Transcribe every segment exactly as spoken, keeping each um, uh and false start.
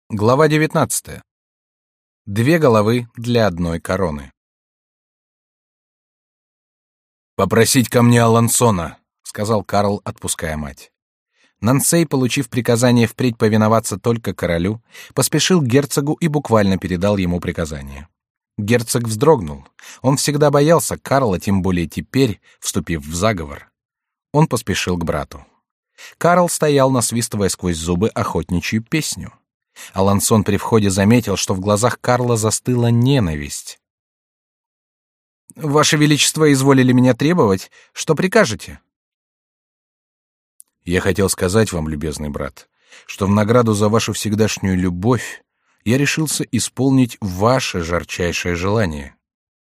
Глава девятнадцатая. Две головы для одной короны. «Попросить ко мне Алансона», — сказал Карл, отпуская мать. Нансей, получив приказание впредь повиноваться только королю, поспешил к герцогу и буквально передал ему приказание. Герцог вздрогнул. Он всегда боялся Карла, тем более теперь, вступив в заговор. Он поспешил к брату. Карл стоял, насвистывая сквозь зубы охотничью песню. Алансон при входе заметил, что в глазах Карла застыла ненависть. «Ваше Величество изволили меня требовать. Что прикажете?» «Я хотел сказать вам, любезный брат, что в награду за вашу всегдашнюю любовь я решился исполнить ваше жарчайшее желание».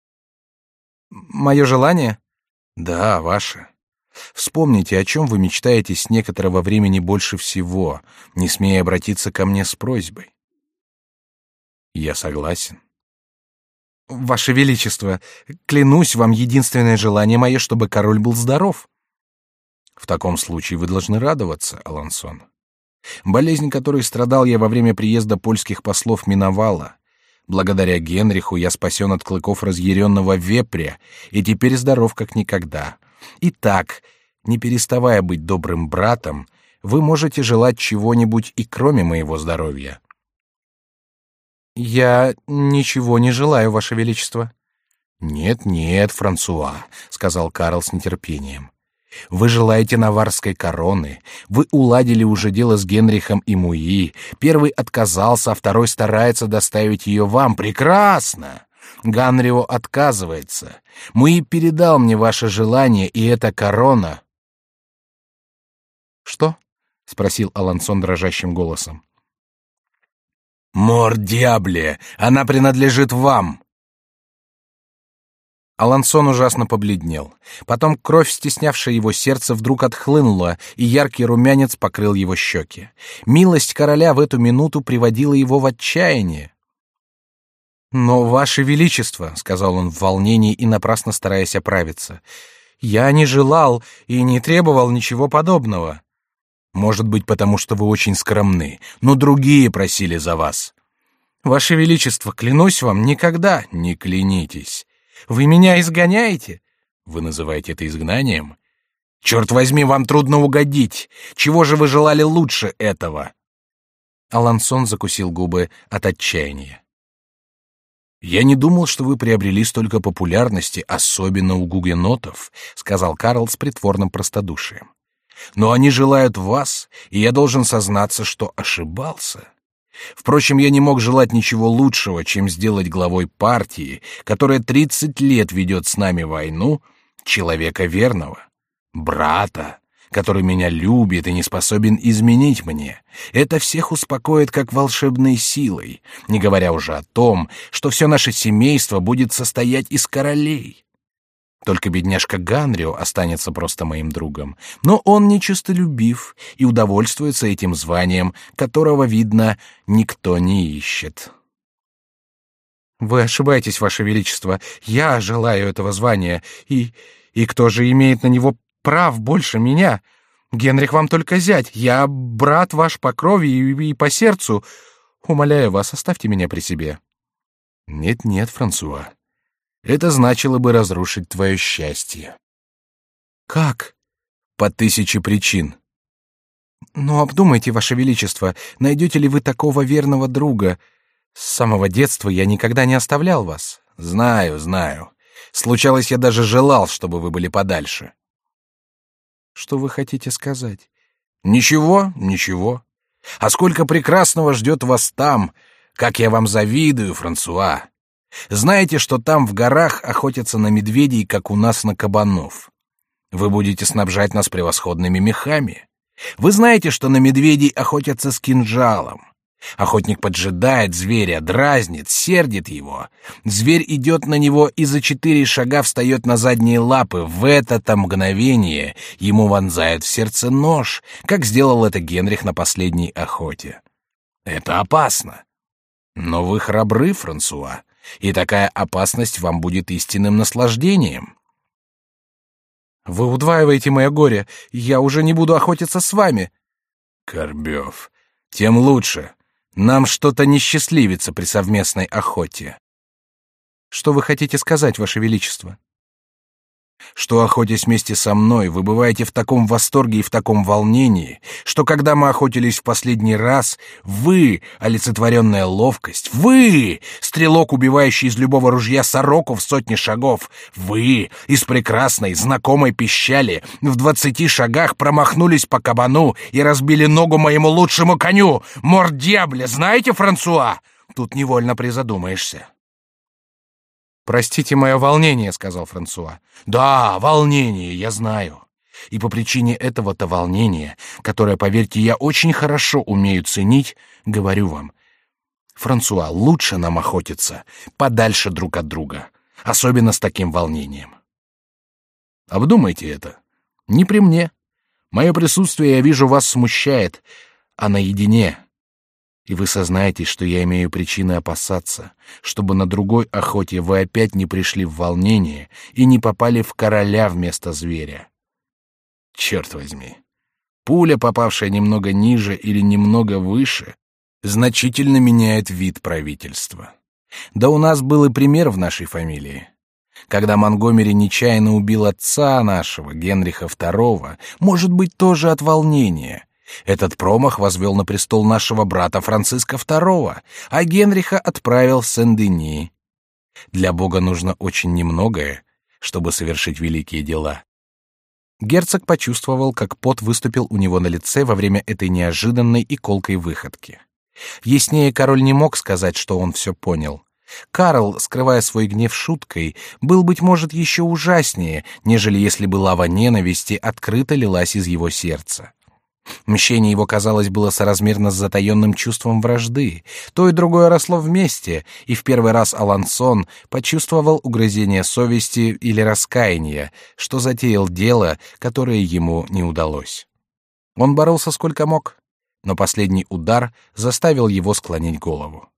«Мое желание?» «Да, ваше. Вспомните, о чем вы мечтаете с некоторого времени больше всего, не смея обратиться ко мне с просьбой». «Я согласен». «Ваше Величество, клянусь вам, единственное желание мое, чтобы король был здоров». «В таком случае вы должны радоваться, Алансон. Болезнь, которой страдал я во время приезда польских послов, миновала. Благодаря Генриху я спасен от клыков разъяренного вепря и теперь здоров как никогда. Итак, не переставая быть добрым братом, вы можете желать чего-нибудь и кроме моего здоровья». «Я ничего не желаю, Ваше Величество». «Нет, нет, Франсуа», — сказал Карл с нетерпением. «Вы желаете наварской короны. Вы уладили уже дело с Генрихом и Муи. Первый отказался, а второй старается доставить ее вам. Прекрасно! Ганрио отказывается. Муи передал мне ваше желание, и эта корона...» «Что?» — спросил Алансон дрожащим голосом. «Мор диабле! Она принадлежит вам!» Алансон ужасно побледнел. Потом кровь, стеснявшая его сердце, вдруг отхлынула, и яркий румянец покрыл его щеки. Милость короля в эту минуту приводила его в отчаяние. «Но, Ваше Величество», — сказал он в волнении и напрасно стараясь оправиться, — «я не желал и не требовал ничего подобного». «Может быть, потому что вы очень скромны, но другие просили за вас». «Ваше Величество, клянусь вам, никогда». «Не клянитесь». «Вы меня изгоняете?» «Вы называете это изгнанием?» «Черт возьми, вам трудно угодить. Чего же вы желали лучше этого?» Алансон закусил губы от отчаяния. «Я не думал, что вы приобрели столько популярности, особенно у гугенотов», — сказал Карл с притворным простодушием. «Но они желают вас, и я должен сознаться, что ошибался. Впрочем, я не мог желать ничего лучшего, чем сделать главой партии, которая тридцать лет ведет с нами войну, человека верного, брата, который меня любит и не способен изменить мне. Это всех успокоит как волшебной силой, не говоря уже о том, что все наше семейство будет состоять из королей. Только бедняжка Ганрио останется просто моим другом, но он нечестолюбив и удовольствуется этим званием, которого, видно, никто не ищет». «Вы ошибаетесь, Ваше Величество. Я желаю этого звания, и... и кто же имеет на него прав больше меня? Генрих вам только зять, я брат ваш по крови и, и по сердцу. Умоляю вас, оставьте меня при себе». «Нет-нет, Франсуа. Это значило бы разрушить твое счастье». «Как?» «По тысяче причин». «Но обдумайте, Ваше Величество, найдете ли вы такого верного друга? С самого детства я никогда не оставлял вас». «Знаю, знаю. Случалось, я даже желал, чтобы вы были подальше». «Что вы хотите сказать?» «Ничего, ничего. А сколько прекрасного ждет вас там! Как я вам завидую, Франсуа! Знаете, что там в горах охотятся на медведей, как у нас на кабанов? Вы будете снабжать нас превосходными мехами. Вы знаете, что на медведей охотятся с кинжалом. Охотник поджидает зверя, дразнит, сердит его. Зверь идет на него и за четыре шага встает на задние лапы. В это-то мгновение ему вонзают в сердце нож, как сделал это Генрих на последней охоте. Это опасно. Но вы храбры, Франсуа, и такая опасность вам будет истинным наслаждением». «Вы удваиваете мое горе. Я уже не буду охотиться с вами». «Корбёв, тем лучше. Нам что-то не счастливится при совместной охоте. Что вы хотите сказать, Ваше Величество? Что, охотясь вместе со мной, вы бываете в таком восторге и в таком волнении, что когда мы охотились в последний раз, вы, олицетворенная ловкость, вы, стрелок, убивающий из любого ружья сороку в сотне шагов, вы, из прекрасной, знакомой пищали, в двадцати шагах промахнулись по кабану и разбили ногу моему лучшему коню. Мор-дьябле, знаете, Франсуа? Тут невольно призадумаешься. «Простите мое волнение», — сказал Франсуа. «Да, волнение, я знаю. И по причине этого-то волнения, которое, поверьте, я очень хорошо умею ценить, говорю вам, Франсуа, лучше нам охотиться подальше друг от друга, особенно с таким волнением. Обдумайте это. Не при мне. Мое присутствие, я вижу, вас смущает, а наедине... И вы сознаетесь, что я имею причины опасаться, чтобы на другой охоте вы опять не пришли в волнение и не попали в короля вместо зверя. Черт возьми, пуля, попавшая немного ниже или немного выше, значительно меняет вид правительства. Да у нас был и пример в нашей фамилии. Когда Монгомери нечаянно убил отца нашего, Генриха второго, может быть, тоже от волнения. Этот промах возвел на престол нашего брата Франциска второго, а Генриха отправил в Сен-Дени. Для Бога нужно очень немногое, чтобы совершить великие дела. Герцог почувствовал, как пот выступил у него на лице во время этой неожиданной и колкой выходки. Яснее король не мог сказать, что он все понял. Карл, скрывая свой гнев шуткой, был, быть может, еще ужаснее, нежели если бы лава ненависти открыто лилась из его сердца. Мщение его, казалось, было соразмерно с затаенным чувством вражды. То и другое росло вместе, и в первый раз Алансон почувствовал угрызение совести или раскаяния, что затеял дело, которое ему не удалось. Он боролся сколько мог, но последний удар заставил его склонить голову.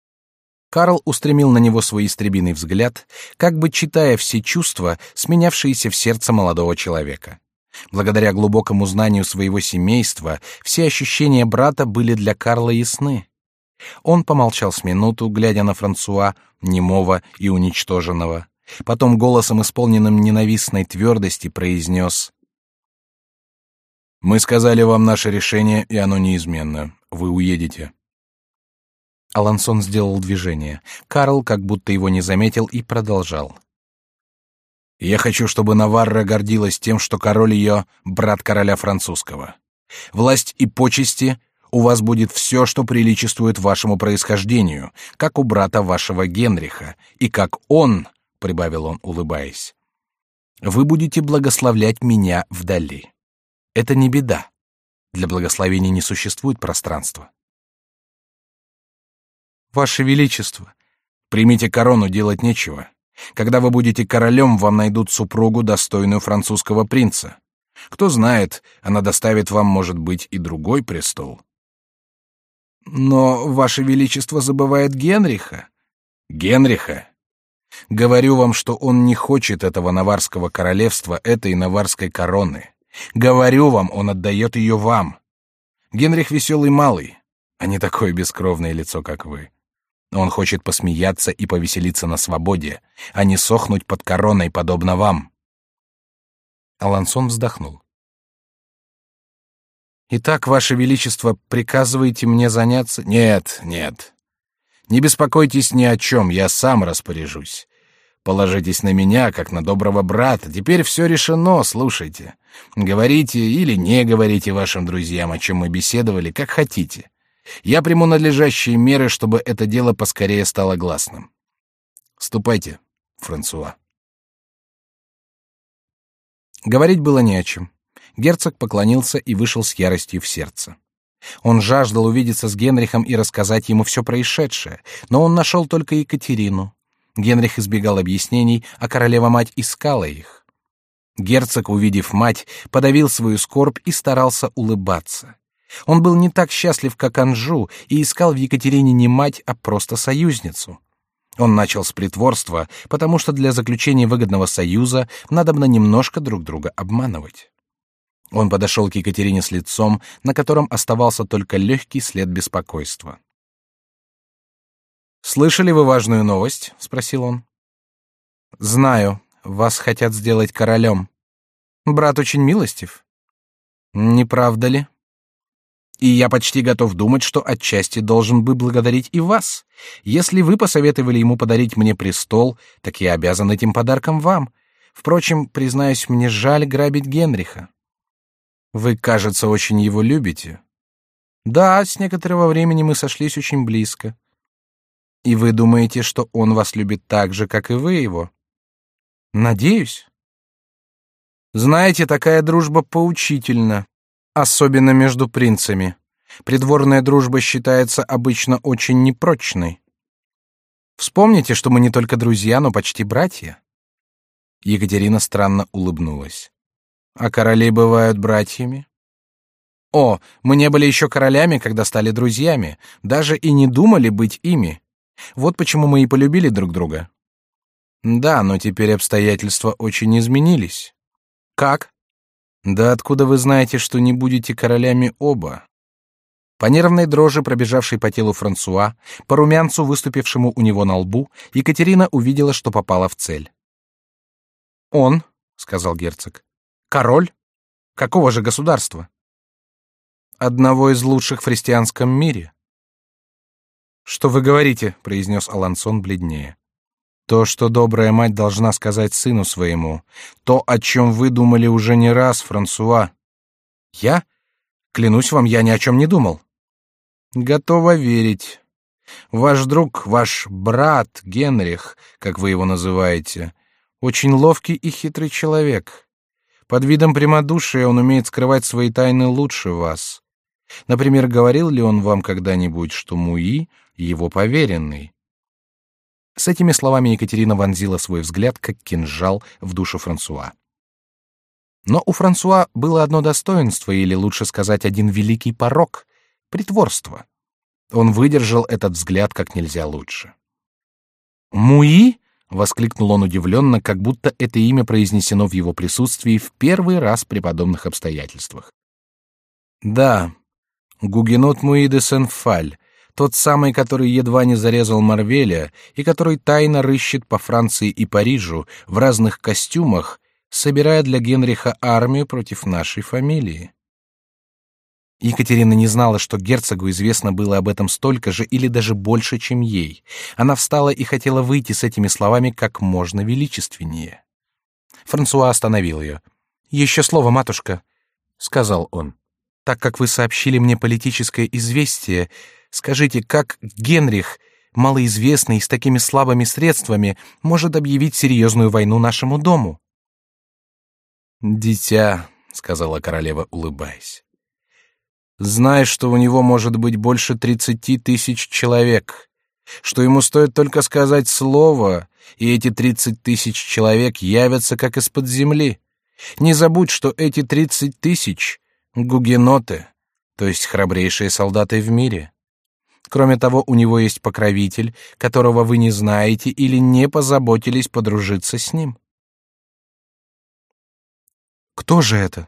Карл устремил на него свой истребиный взгляд, как бы читая все чувства, сменявшиеся в сердце молодого человека. Благодаря глубокому знанию своего семейства, все ощущения брата были для Карла ясны. Он помолчал с минуту, глядя на Франсуа, немого и уничтоженного. Потом голосом, исполненным ненавистной твердости, произнес: «Мы сказали вам наше решение, и оно неизменно. Вы уедете». Алансон сделал движение. Карл как будто его не заметил и продолжал. «Я хочу, чтобы Наварра гордилась тем, что король ее — брат короля французского. Власть и почести у вас будет все, что приличествует вашему происхождению, как у брата вашего Генриха, и как он, — прибавил он, улыбаясь, — вы будете благословлять меня вдали. Это не беда. Для благословения не существует пространства». «Ваше Величество!» «Примите корону, делать нечего. Когда вы будете королем, вам найдут супругу, достойную французского принца. Кто знает, она доставит вам, может быть, и другой престол». «Но Ваше Величество забывает Генриха». «Генриха? Говорю вам, что он не хочет этого наварского королевства, этой наварской короны. Говорю вам, он отдает ее вам. Генрих веселый малый, а не такое бескровное лицо, как вы. Он хочет посмеяться и повеселиться на свободе, а не сохнуть под короной, подобно вам». Алансон вздохнул. «Итак, Ваше Величество, приказываете мне заняться...» «Нет, нет. Не беспокойтесь ни о чем, я сам распоряжусь. Положитесь на меня, как на доброго брата. Теперь все решено, слушайте. Говорите или не говорите вашим друзьям, о чем мы беседовали, как хотите. Я приму надлежащие меры, чтобы это дело поскорее стало гласным. Ступайте, Франсуа». Говорить было не о чем. Герцог поклонился и вышел с яростью в сердце. Он жаждал увидеться с Генрихом и рассказать ему все происшедшее, но он нашел только Екатерину. Генрих избегал объяснений, а королева-мать искала их. Герцог, увидев мать, подавил свою скорбь и старался улыбаться. Он был не так счастлив, как Анжу, и искал в Екатерине не мать, а просто союзницу. Он начал с притворства, потому что для заключения выгодного союза надобно немножко друг друга обманывать. Он подошел к Екатерине с лицом, на котором оставался только легкий след беспокойства. Слышали вы важную новость? – спросил он. Знаю, вас хотят сделать королем. Брат очень милостив. Не правда ли? И я почти готов думать, что отчасти должен бы благодарить и вас. Если вы посоветовали ему подарить мне престол, так я обязан этим подарком вам. Впрочем, признаюсь, мне жаль грабить Генриха. Вы, кажется, очень его любите. Да, с некоторого времени мы сошлись очень близко. И вы думаете, что он вас любит так же, как и вы его? Надеюсь. Знаете, такая дружба поучительна. Особенно между принцами. Придворная дружба считается обычно очень непрочной. Вспомните, что мы не только друзья, но почти братья. Екатерина странно улыбнулась. А короли бывают братьями? О, мы не были еще королями, когда стали друзьями, даже и не думали быть ими. Вот почему мы и полюбили друг друга. Да, но теперь обстоятельства очень изменились. Как? Да откуда вы знаете, что не будете королями оба? По нервной дрожи, пробежавшей по телу Франсуа, по румянцу, выступившему у него на лбу, Екатерина увидела, что попала в цель. Он, сказал герцог, король? Какого же государства? Одного из лучших в христианском мире. Что вы говорите? произнес Алансон бледнее. То, что добрая мать должна сказать сыну своему, то, о чем вы думали уже не раз, Франсуа. Я? Клянусь вам, я ни о чем не думал. Готова верить. Ваш друг, ваш брат Генрих, как вы его называете, очень ловкий и хитрый человек. Под видом прямодушия он умеет скрывать свои тайны лучше вас. Например, говорил ли он вам когда-нибудь, что Муи — его поверенный? С этими словами Екатерина вонзила свой взгляд, как кинжал, в душу Франсуа. Но у Франсуа было одно достоинство, или лучше сказать, один великий порок — притворство. Он выдержал этот взгляд как нельзя лучше. «Муи?» — воскликнул он удивленно, как будто это имя произнесено в его присутствии в первый раз при подобных обстоятельствах. «Да, гугенот Муи де Сен-Фаль, тот самый, который едва не зарезал Марвеля и который тайно рыщет по Франции и Парижу в разных костюмах, собирая для Генриха армию против нашей фамилии». Екатерина не знала, что герцогу известно было об этом столько же или даже больше, чем ей. Она встала и хотела выйти с этими словами как можно величественнее. Франсуа остановил ее. «Еще слово, матушка», — сказал он. «Так как вы сообщили мне политическое известие, скажите, как Генрих, малоизвестный и с такими слабыми средствами, может объявить серьезную войну нашему дому?» «Дитя», — сказала королева, улыбаясь, — «знай, что у него может быть больше тридцати тысяч человек, что ему стоит только сказать слово, и эти тридцать тысяч человек явятся как из-под земли. Не забудь, что эти тридцать тысяч — гугеноты, то есть храбрейшие солдаты в мире. Кроме того, у него есть покровитель, которого вы не знаете или не позаботились подружиться с ним». «Кто же это?»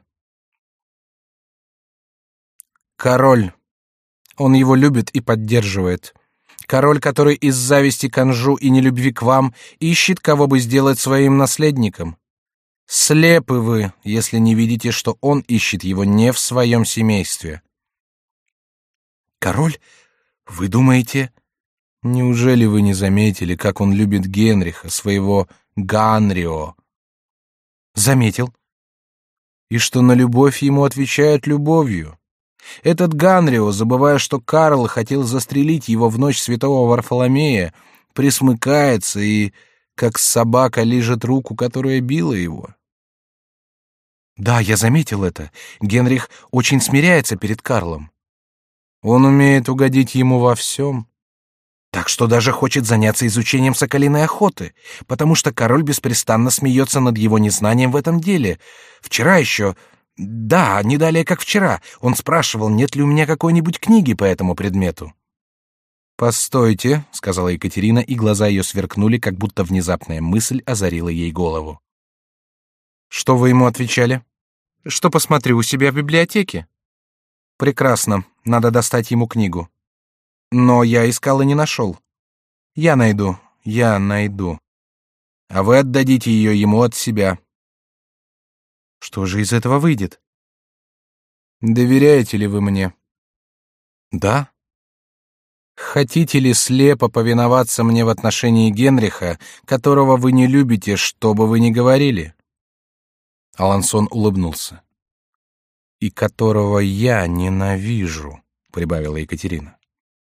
«Король. Он его любит и поддерживает. Король, который из зависти к Анжу и нелюбви к вам ищет, кого бы сделать своим наследником. Слепы вы, если не видите, что он ищет его не в своем семействе». «Король? Вы думаете...» «Неужели вы не заметили, как он любит Генриха, своего Ганрио?» «Заметил». «И что на любовь ему отвечают любовью. Этот Ганрио, забывая, что Карл хотел застрелить его в ночь святого Варфоломея, присмыкается и, как собака, лижет руку, которая била его». «Да, я заметил это. Генрих очень смиряется перед Карлом». «Он умеет угодить ему во всем. Так что даже хочет заняться изучением соколиной охоты, потому что король беспрестанно смеется над его незнанием в этом деле. Вчера еще... Да, не далее, как вчера. Он спрашивал, нет ли у меня какой-нибудь книги по этому предмету». «Постойте», — сказала Екатерина, и глаза ее сверкнули, как будто внезапная мысль озарила ей голову. «Что вы ему отвечали?» «Что посмотрю у себя в библиотеке». «Прекрасно. Надо достать ему книгу». «Но я искал и не нашел». Я найду, я найду. А вы отдадите ее ему от себя. Что же из этого выйдет? Доверяете ли вы мне? Да. Хотите ли слепо повиноваться мне в отношении Генриха, которого вы не любите, что бы вы ни говорили? Алансон улыбнулся. И которого я ненавижу, прибавила Екатерина.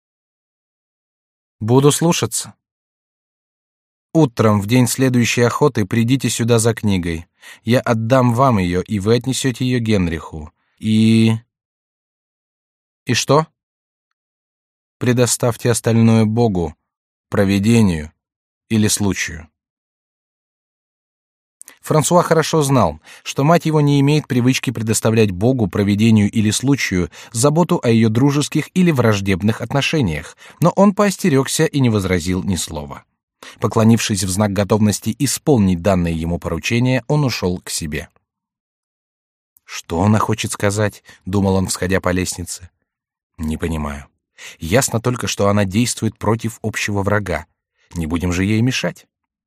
Буду слушаться. Утром в день следующей охоты придите сюда за книгой. Я отдам вам ее, и вы отнесете ее Генриху. И... И что? Предоставьте остальное Богу, провидению или случаю. Франсуа хорошо знал, что мать его не имеет привычки предоставлять Богу, провидению или случаю заботу о ее дружеских или враждебных отношениях, но он поостерегся и не возразил ни слова. Поклонившись в знак готовности исполнить данное ему поручение, он ушел к себе. Что она хочет сказать, думал он, всходя по лестнице. Не понимаю. Ясно только, что она действует против общего врага. Не будем же ей мешать.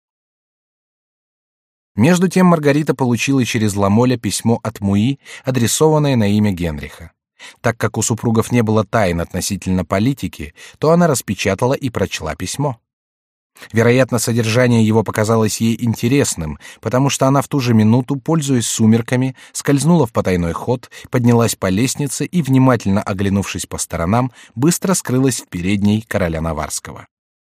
Между тем Маргарита получила через Ламоля письмо от Муи, адресованное на имя Генриха. Так как у супругов не было тайн относительно политики, то она распечатала и прочла письмо. Вероятно, содержание его показалось ей интересным, потому что она в ту же минуту, пользуясь сумерками, скользнула в потайной ход, поднялась по лестнице и, внимательно оглянувшись по сторонам, быстро скрылась в передней короля Наварского.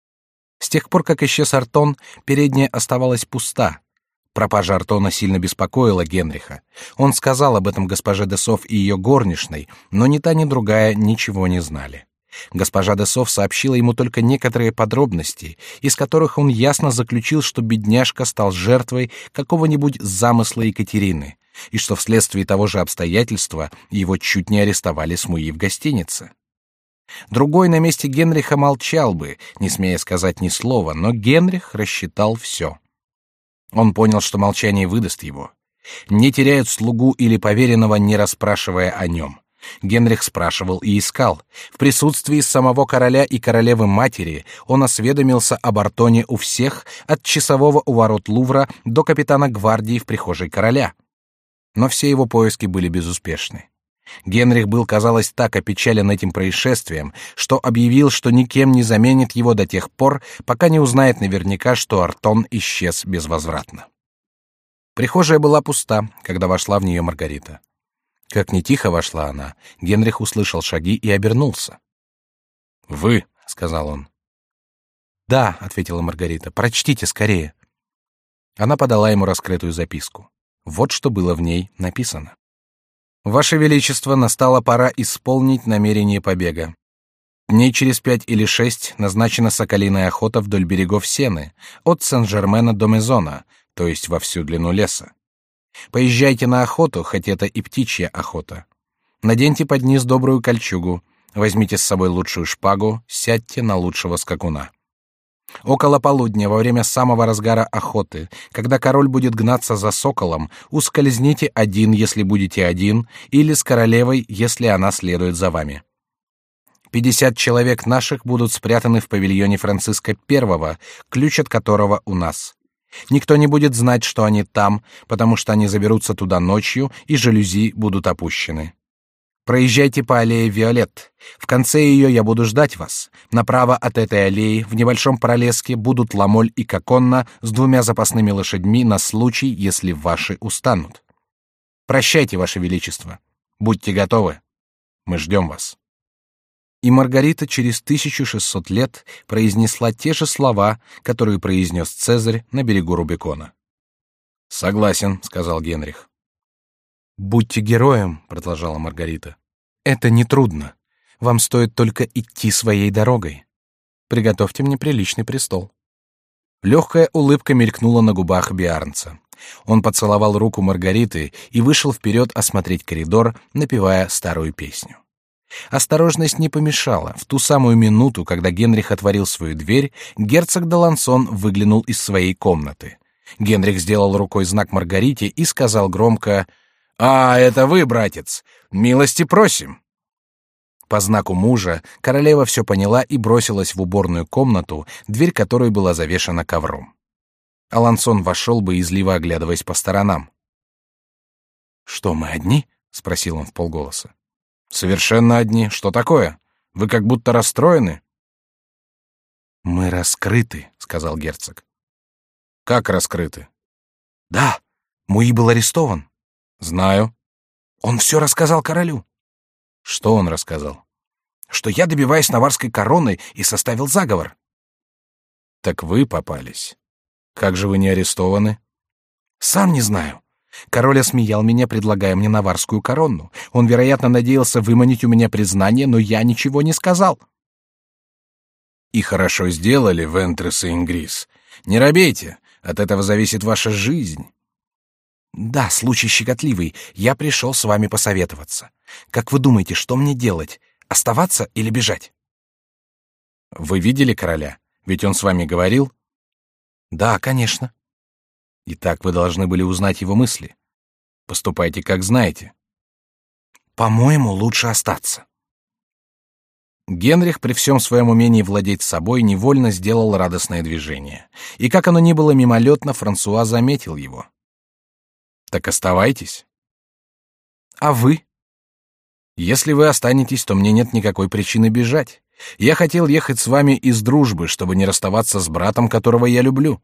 С тех пор, как исчез Артон, передняя оставалась пуста. Пропажа Артона сильно беспокоила Генриха. Он сказал об этом госпоже де Соф и ее горничной, но ни та, ни другая ничего не знали. Госпожа де Соф сообщила ему только некоторые подробности, из которых он ясно заключил, что бедняжка стал жертвой какого-нибудь замысла Екатерины, и что вследствие того же обстоятельства его чуть не арестовали с Муи в гостинице. Другой на месте Генриха молчал бы, не смея сказать ни слова, но Генрих рассчитал все. Он понял, что молчание выдаст его. Не теряют слугу или поверенного, не расспрашивая о нем. Генрих спрашивал и искал. В присутствии самого короля и королевы-матери он осведомился об Артоне у всех, от часового у ворот Лувра до капитана гвардии в прихожей короля. Но все его поиски были безуспешны. Генрих был, казалось, так опечален этим происшествием, что объявил, что никем не заменит его до тех пор, пока не узнает наверняка, что Артон исчез безвозвратно. Прихожая была пуста, когда вошла в нее Маргарита. Как ни тихо вошла она, Генрих услышал шаги и обернулся. «Вы», — сказал он. «Да», — ответила Маргарита, — «прочтите скорее». Она подала ему раскрытую записку. Вот что было в ней написано. «Ваше Величество, настала пора исполнить намерение побега. Дней через пять или шесть назначена соколиная охота вдоль берегов Сены, от Сен-Жермена до Мезона, то есть во всю длину леса. Поезжайте на охоту, хоть это и птичья охота. Наденьте под низ добрую кольчугу, возьмите с собой лучшую шпагу, сядьте на лучшего скакуна. Около полудня, во время самого разгара охоты, когда король будет гнаться за соколом, ускользните один, если будете один, или с королевой, если она следует за вами. Пятьдесят человек наших будут спрятаны в павильоне Франциска Первого, ключ от которого у нас. Никто не будет знать, что они там, потому что они заберутся туда ночью, и жалюзи будут опущены. Проезжайте по аллее Виолет. В конце ее я буду ждать вас. Направо от этой аллеи, в небольшом пролеске, будут Ламоль и Коконна с двумя запасными лошадьми на случай, если ваши устанут. Прощайте, Ваше Величество. Будьте готовы. Мы ждем вас». И Маргарита через тысячу шестьсот лет произнесла те же слова, которые произнес Цезарь на берегу Рубикона. «Согласен», — сказал Генрих. «Будьте героем», — продолжала Маргарита. «Это нетрудно. Вам стоит только идти своей дорогой. Приготовьте мне приличный престол». Легкая улыбка мелькнула на губах Биарнца. Он поцеловал руку Маргариты и вышел вперед осмотреть коридор, напевая старую песню. Осторожность не помешала. В ту самую минуту, когда Генрих отворил свою дверь, герцог d'Аленçon выглянул из своей комнаты. Генрих сделал рукой знак Маргарите и сказал громко: «А, это вы, братец! Милости просим!» По знаку мужа королева все поняла и бросилась в уборную комнату, дверь которой была завешена ковром. Алансон вошел, боязливо оглядываясь по сторонам. «Что, мы одни?» — спросил он вполголоса. «Совершенно одни. Что такое? Вы как будто расстроены?» «Мы раскрыты», — сказал герцог. «Как раскрыты?» «Да, Муи был арестован». «Знаю». «Он все рассказал королю». «Что он рассказал?» «Что я добиваюсь наварской короны и составил заговор». «Так вы попались. Как же вы не арестованы?» «Сам не знаю. Король осмеял меня, предлагая мне наварскую корону. Он, вероятно, надеялся выманить у меня признание, но я ничего не сказал». «И хорошо сделали, Вентрес и Ингрис. Не робейте, от этого зависит ваша жизнь». «Да, случай щекотливый. Я пришел с вами посоветоваться. Как вы думаете, что мне делать? Оставаться или бежать?» «Вы видели короля? Ведь он с вами говорил?» «Да, конечно». «Итак, вы должны были узнать его мысли. Поступайте, как знаете». «По-моему, лучше остаться». Генрих при всем своем умении владеть собой невольно сделал радостное движение. И как оно ни было мимолетно, Франсуа заметил его. «Так оставайтесь». «А вы?» «Если вы останетесь, то мне нет никакой причины бежать. Я хотел ехать с вами из дружбы, чтобы не расставаться с братом, которого я люблю».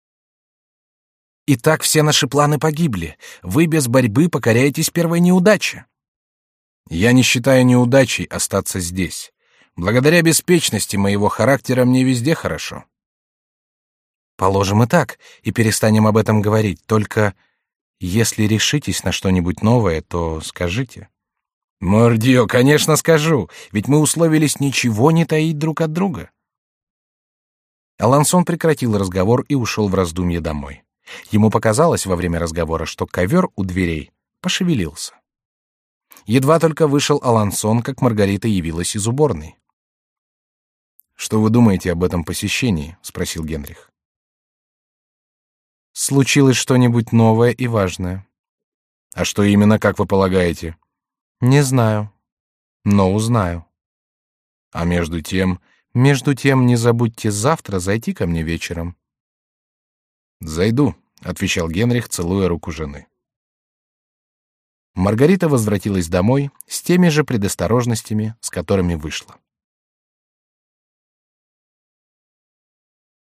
«Итак, все наши планы погибли. Вы без борьбы покоряетесь первой неудаче». «Я не считаю неудачей остаться здесь. Благодаря беспечности моего характера мне везде хорошо». «Положим и так, и перестанем об этом говорить. Только если решитесь на что-нибудь новое, то скажите». «Мордио, конечно, скажу, ведь мы условились ничего не таить друг от друга». Алансон прекратил разговор и ушел в раздумье домой. Ему показалось во время разговора, что ковер у дверей пошевелился. Едва только вышел Алансон, как Маргарита явилась из уборной. «Что вы думаете об этом посещении?» — спросил Генрих. «Случилось что-нибудь новое и важное». «А что именно, как вы полагаете?» «Не знаю, но узнаю». «А между тем...» «Между тем, не забудьте завтра зайти ко мне вечером». «Зайду», — отвечал Генрих, целуя руку жены. Маргарита возвратилась домой с теми же предосторожностями, с которыми вышла.